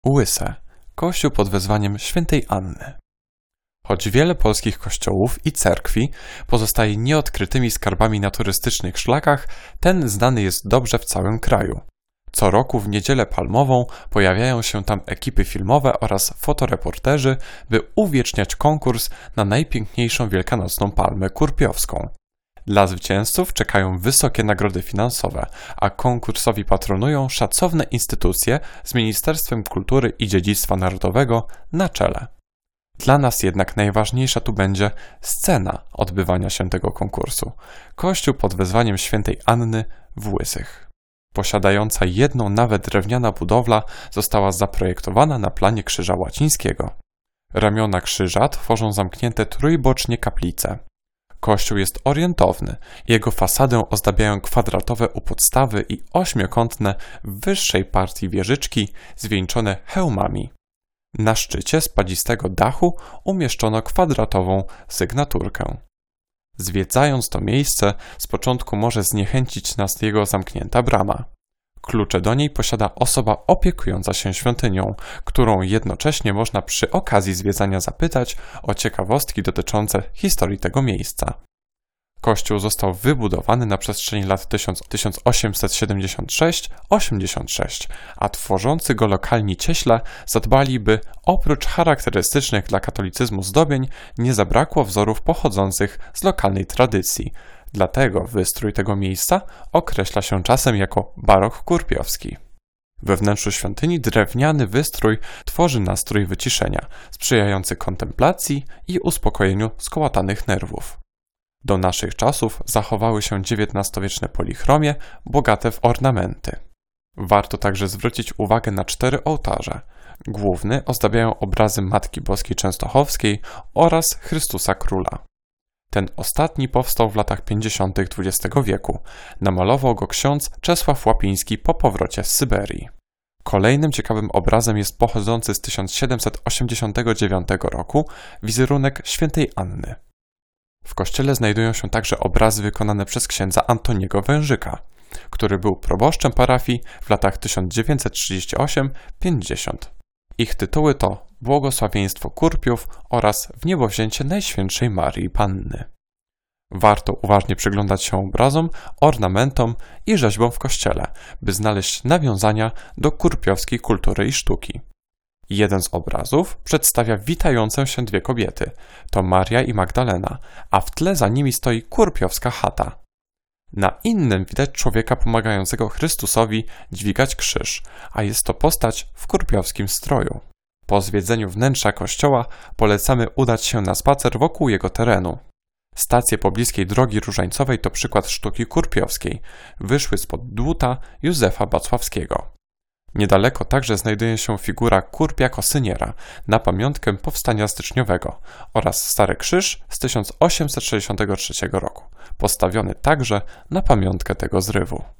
Łyse, kościół pod wezwaniem świętej Anny. Choć wiele polskich kościołów i cerkwi pozostaje nieodkrytymi skarbami na turystycznych szlakach, ten znany jest dobrze w całym kraju. Co roku w Niedzielę Palmową pojawiają się tam ekipy filmowe oraz fotoreporterzy, by uwieczniać konkurs na najpiękniejszą wielkanocną palmę kurpiowską. Dla zwycięzców czekają wysokie nagrody finansowe, a konkursowi patronują szacowne instytucje z Ministerstwem Kultury i Dziedzictwa Narodowego na czele. Dla nas jednak najważniejsza tu będzie scena odbywania się tego konkursu. Kościół pod wezwaniem świętej Anny w Łysych. Posiadająca jedną nawet drewniana budowla została zaprojektowana na planie Krzyża Łacińskiego. Ramiona krzyża tworzą zamknięte trójbocznie kaplice. Kościół jest orientowny. Jego fasadę ozdabiają kwadratowe u podstawy i ośmiokątne w wyższej partii wieżyczki zwieńczone hełmami. Na szczycie spadzistego dachu umieszczono kwadratową sygnaturkę. Zwiedzając to miejsce, z początku może zniechęcić nas jego zamknięta brama. Klucze do niej posiada osoba opiekująca się świątynią, którą jednocześnie można przy okazji zwiedzania zapytać o ciekawostki dotyczące historii tego miejsca. Kościół został wybudowany na przestrzeni lat 1876-86, a tworzący go lokalni cieśle zadbali, by oprócz charakterystycznych dla katolicyzmu zdobień nie zabrakło wzorów pochodzących z lokalnej tradycji. Dlatego wystrój tego miejsca określa się czasem jako barok kurpiowski. We wnętrzu świątyni drewniany wystrój tworzy nastrój wyciszenia, sprzyjający kontemplacji i uspokojeniu skołatanych nerwów. Do naszych czasów zachowały się XIX-wieczne polichromie, bogate w ornamenty. Warto także zwrócić uwagę na 4 ołtarze. Główny ozdabiają obrazy Matki Boskiej Częstochowskiej oraz Chrystusa Króla. Ten ostatni powstał w latach 50. XX wieku. Namalował go ksiądz Czesław Łapiński po powrocie z Syberii. Kolejnym ciekawym obrazem jest pochodzący z 1789 roku wizerunek świętej Anny. W kościele znajdują się także obrazy wykonane przez księdza Antoniego Wężyka, który był proboszczem parafii w latach 1938-50. Ich tytuły to Błogosławieństwo Kurpiów oraz Wniebowzięcie Najświętszej Maryi Panny. Warto uważnie przyglądać się obrazom, ornamentom i rzeźbom w kościele, by znaleźć nawiązania do kurpiowskiej kultury i sztuki. Jeden z obrazów przedstawia witające się 2 kobiety, to Maria i Magdalena, a w tle za nimi stoi kurpiowska chata. Na innym widać człowieka pomagającego Chrystusowi dźwigać krzyż, a jest to postać w kurpiowskim stroju. Po zwiedzeniu wnętrza kościoła polecamy udać się na spacer wokół jego terenu. Stacje pobliskiej drogi różańcowej to przykład sztuki kurpiowskiej, wyszły spod dłuta Józefa Bacławskiego. Niedaleko także znajduje się figura Kurpia Kosyniera na pamiątkę powstania styczniowego oraz Stary Krzyż z 1863 roku, postawiony także na pamiątkę tego zrywu.